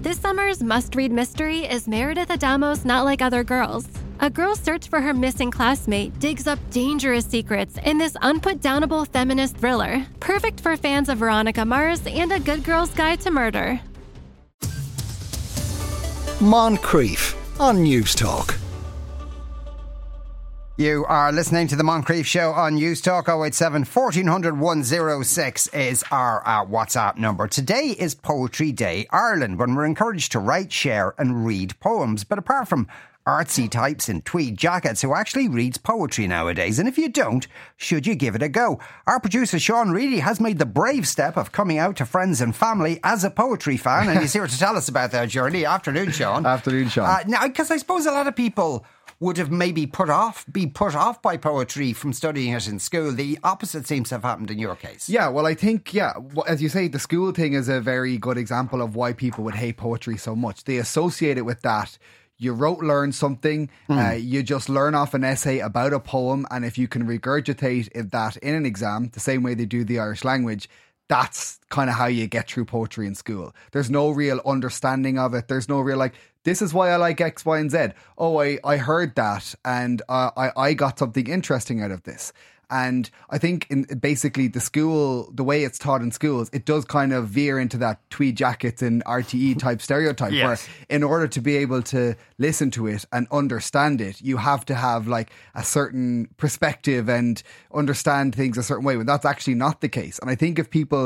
This summer's must-read mystery is Meredith Adamo's Not Like Other Girls. A girl's search for her missing classmate digs up dangerous secrets in this unput-downable feminist thriller, perfect for fans of Veronica Mars and A Good Girl's Guide to Murder. Moncrief on News Talk. You are listening to the Moncrief Show on News Talk. 087 1400 106 is our WhatsApp number. Today is Poetry Day Ireland, when we're encouraged to write, share and read poems. But apart from artsy types in tweed jackets, who actually reads poetry nowadays? And if you don't, should you give it a go? Our producer Sean Reedy has made the brave step of coming out to friends and family as a poetry fan, and he's here to tell us about that journey. Afternoon, Sean. Afternoon, Sean. Now, because I suppose a lot of people would have maybe be put off by poetry from studying it in school. The opposite seems to have happened in your case. Yeah, well, I think, as you say, the school thing is a very good example of why people would hate poetry so much. They associate it with that. You learn something, you just learn off an essay about a poem, and if you can regurgitate that in an exam, the same way they do the Irish language, that's kind of how you get through poetry in school. There's no real understanding of it. There's no real this is why I like X, Y and Z. Oh, I heard that and I got something interesting out of this. And I think in basically the way it's taught in schools, it does kind of veer into that tweed jackets and RTE type stereotype, yes, where in order to be able to listen to it and understand it, you have to have like a certain perspective and understand things a certain way, when that's actually not the case. And I think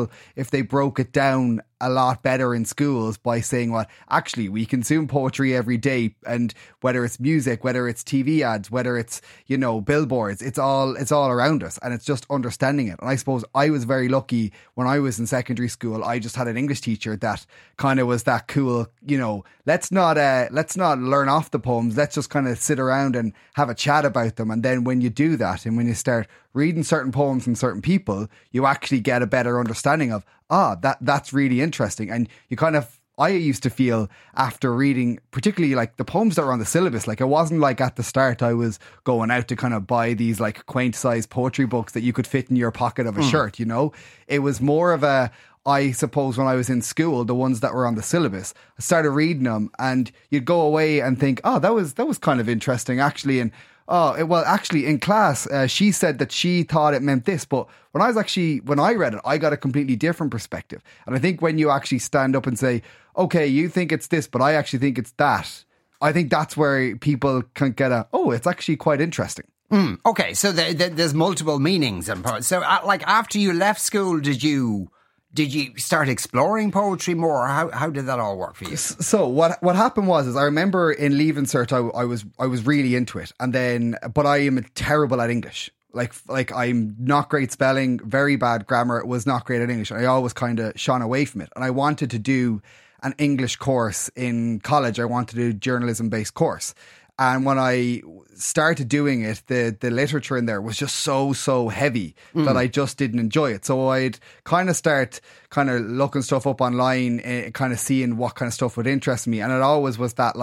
if they broke it down a lot better in schools by saying, well, actually we consume poetry every day, and whether it's music, whether it's TV ads, whether it's, billboards, it's all around us, and it's just understanding it. And I suppose I was very lucky when I was in secondary school. I just had an English teacher that kind of was that cool, let's not learn off the poems, let's just kind of sit around and have a chat about them. And then when you do that, and when you start reading certain poems from certain people, you actually get a better understanding of, that's really interesting. And I used to feel after reading, particularly like the poems that were on the syllabus, like it wasn't like at the start I was going out to kind of buy these like quaint sized poetry books that you could fit in your pocket of a shirt, It was more of I suppose when I was in school, the ones that were on the syllabus, I started reading them and you'd go away and think, that was kind of interesting actually. And actually in class, she said that she thought it meant this, but when I read it, I got a completely different perspective. And I think when you actually stand up and say, okay, you think it's this, but I actually think it's that, I think that's where people can get it's actually quite interesting. Okay, so there's multiple meanings. So after you left school, did you start exploring poetry more? How did that all work for you? So what happened was I remember in Leaving Cert I was really into it, but I am terrible at English. Like I'm not great spelling, very bad grammar, was not great at English. I always kind of shone away from it, and I wanted to do an English course in college. I wanted to do a journalism based course. And when I started doing it, the literature in there was just so heavy that I just didn't enjoy it. So I'd kind of start looking stuff up online, kind of seeing what kind of stuff would interest me. And it always was that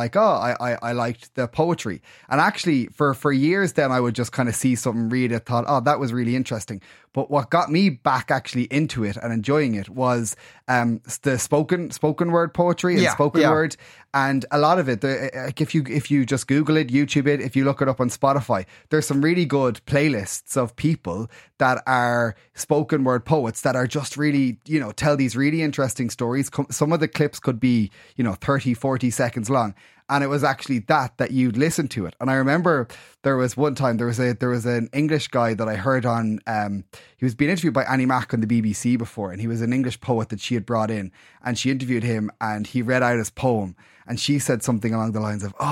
I liked the poetry. And actually for years then I would just kind of see something, read it, thought, that was really interesting. But what got me back actually into it and enjoying it was the spoken word poetry and spoken word. And a lot of it, if you just Google it, YouTube it, if you look it up on Spotify, there's some really good playlists of people that are spoken word poets that are just really, tell these really interesting stories. Some of the clips could be, 30, 40 seconds long. And it was actually that you'd listen to it. And I remember there was one time, there was an English guy that I heard on, he was being interviewed by Annie Mac on the BBC before, and he was an English poet that she had brought in, and she interviewed him and he read out his poem, and she said something along the lines of,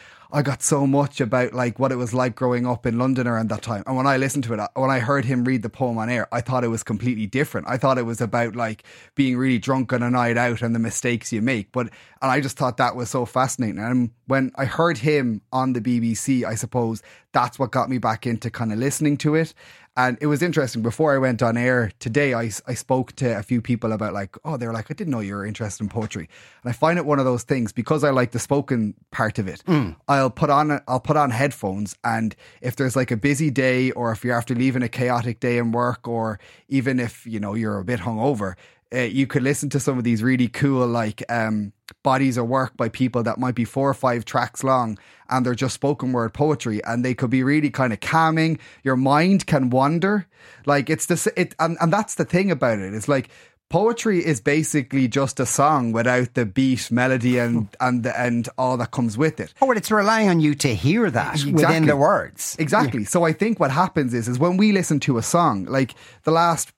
I got so much about what it was like growing up in London around that time. And when I listened to it, when I heard him read the poem on air, I thought it was completely different. I thought it was about being really drunk on a night out and the mistakes you make. And I just thought that was so fascinating. And when I heard him on the BBC, I suppose that's what got me back into kind of listening to it. And it was interesting. Before I went on air today, I spoke to a few people about they were I didn't know you were interested in poetry. And I find it one of those things, because I like the spoken part of it. I'll put on headphones, and if there's a busy day, or if you're after leaving a chaotic day in work, or even if you're a bit hungover, you could listen to some of these really cool like bodies of work by people that might be 4 or 5 tracks long, and they're just spoken word poetry, and they could be really kind of calming. Your mind can wander. Like it's this, and that's the thing about it. It's like poetry is basically just a song without the beat, melody, and all that comes with it. Oh, well, it's relying on you to hear that within the words. Exactly. Yeah. So I think what happens is when we listen to a song, like the last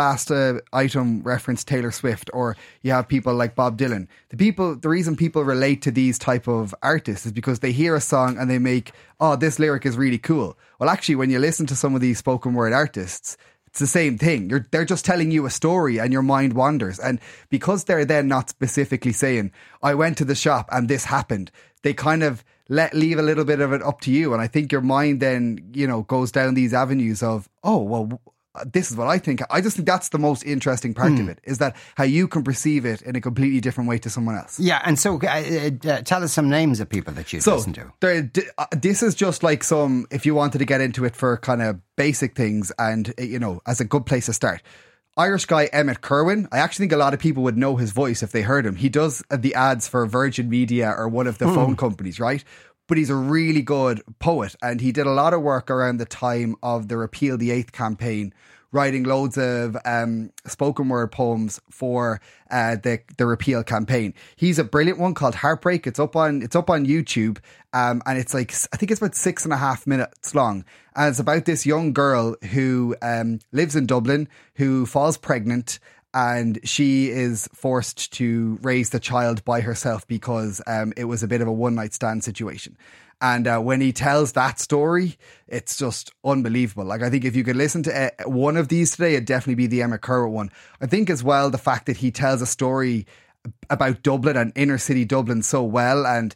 item referenced Taylor Swift, or you have people like Bob Dylan. The reason people relate to these type of artists is because they hear a song and they make, oh, this lyric is really cool. Well, actually, when you listen to some of these spoken word artists, it's the same thing. They're just telling you a story and your mind wanders. And because they're then not specifically saying, I went to the shop and this happened, they kind of leave a little bit of it up to you. And I think your mind then, goes down these avenues of, oh, well, this is what I think. I just think that's the most interesting part of it, is that how you can perceive it in a completely different way to someone else. Yeah, and so tell us some names of people that you've listened to. This is just like some, if you wanted to get into it for kind of basic things and, as a good place to start. Irish guy Emmett Kerwin. I actually think a lot of people would know his voice if they heard him. He does the ads for Virgin Media or one of the phone companies, right? But he's a really good poet, and he did a lot of work around the time of the Repeal the 8th campaign, writing loads of spoken word poems for the Repeal campaign. He's a brilliant one called Heartbreak. It's up on YouTube, and it's like, I think it's about 6.5 minutes long, and it's about this young girl who lives in Dublin, who falls pregnant, and she is forced to raise the child by herself because it was a bit of a one-night stand situation. And when he tells that story, it's just unbelievable. Like, I think if you could listen to one of these today, it'd definitely be the Emmett Kerwin one. I think as well, the fact that he tells a story about Dublin and inner city Dublin so well, and,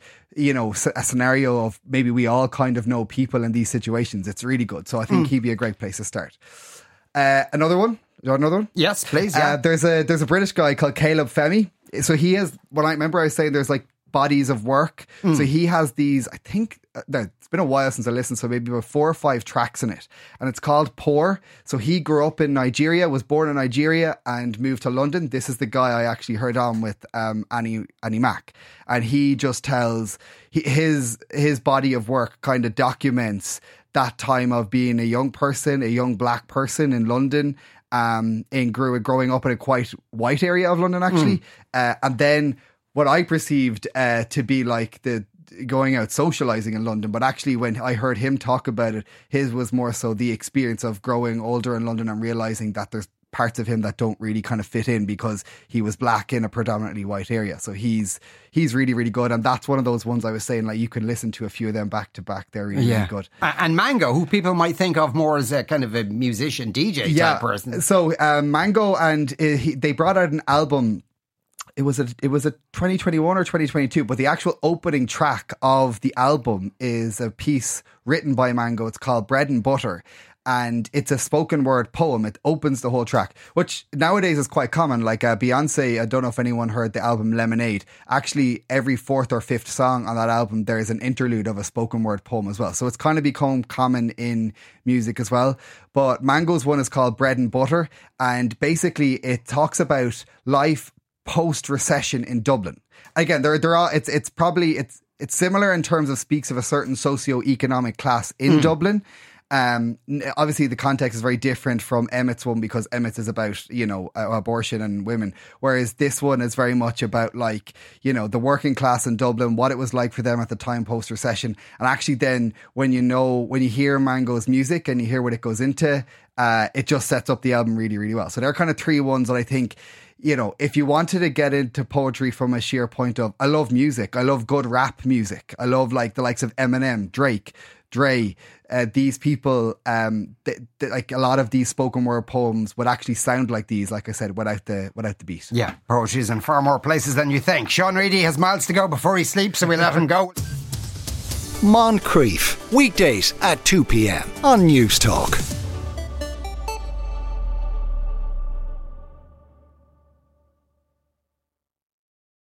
a scenario of maybe we all kind of know people in these situations, it's really good. So I think he'd be a great place to start. Another one? Do you want another one? Yes, please. Yeah. There's a British guy called Caleb Femi. So he has, when I remember I was saying there's like bodies of work. So he has these, I think, it's been a while since I listened, so maybe about 4 or 5 tracks in it. And it's called Poor. So he grew up in Nigeria, was born in Nigeria and moved to London. This is the guy I actually heard on with Annie Mac. And he just tells, his body of work kind of documents that time of being a young person, a young black person in London, growing up in a quite white area of London, actually. And then what I perceived to be like the going out socializing in London, but actually when I heard him talk about it, his was more so the experience of growing older in London and realizing that there's parts of him that don't really kind of fit in because he was black in a predominantly white area. So he's really, really good. And that's one of those ones I was saying, like, you can listen to a few of them back to back. They're really, really good. And Mango, who people might think of more as a kind of a musician, DJ type person. So Mango, and they brought out an album. It was a 2021 or 2022, but the actual opening track of the album is a piece written by Mango. It's called Bread and Butter, and it's a spoken word poem. It opens the whole track, which nowadays is quite common. Like Beyonce, I don't know if anyone heard the album Lemonade. Actually, every 4th or 5th song on that album, there is an interlude of a spoken word poem as well. So it's kind of become common in music as well. But Mango's one is called Bread and Butter, and basically it talks about life post-recession in Dublin. Again, it's similar in terms of speaks of a certain socio-economic class in Dublin. Obviously the context is very different from Emmett's one, because Emmett's is about, abortion and women, whereas this one is very much about, like, the working class in Dublin, what it was like for them at the time post-recession. And actually then when you hear Mango's music and you hear what it goes into, it just sets up the album really, really well. So there are kind of 3 ones that I think, if you wanted to get into poetry from a sheer point of, I love music, I love good rap music, I love like the likes of Eminem, Drake, Dre, these people, like a lot of these spoken word poems would actually sound like these, like I said, without the beat. Yeah, poetry's in far more places than you think. Sean Reedy has miles to go before he sleeps, so we'll let him go. Moncrief, weekdays at 2 p.m. on News Talk.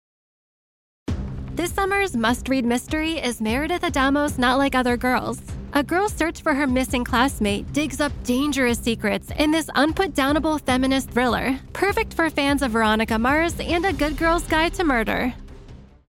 This summer's must-read mystery is Meredith Adamo's Not Like Other Girls. A girl's search for her missing classmate digs up dangerous secrets in this unputdownable feminist thriller, perfect for fans of Veronica Mars and A Good Girl's Guide to Murder.